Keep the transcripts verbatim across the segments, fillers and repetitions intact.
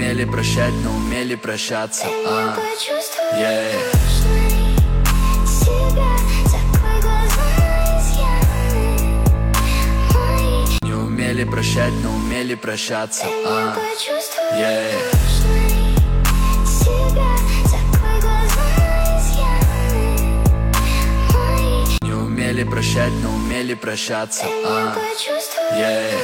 умели прощать, но умели прощаться. а. yeah. Не умели прощать, но умели прощаться. а. yeah. Не умели прощать, но умели прощаться. а. yeah.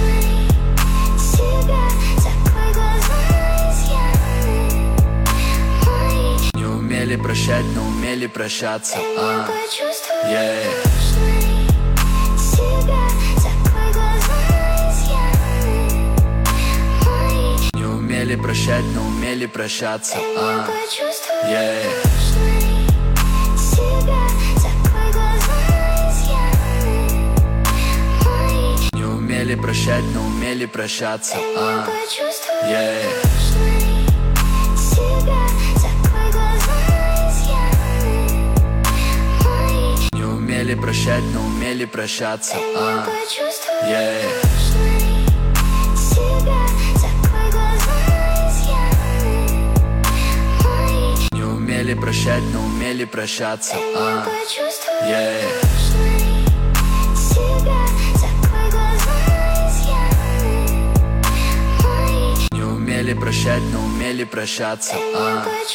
Не умели прощать, но умели прощаться. а. yeah. Не умели прощать, но умели прощаться. а. yeah. Не умели прощать, но умели прощаться. а. yeah. Не умели прощать, но умели прощаться. а. yeah. Не умели прощать, но умели прощаться. а. yeah. Не умели прощать, но умели прощаться. а.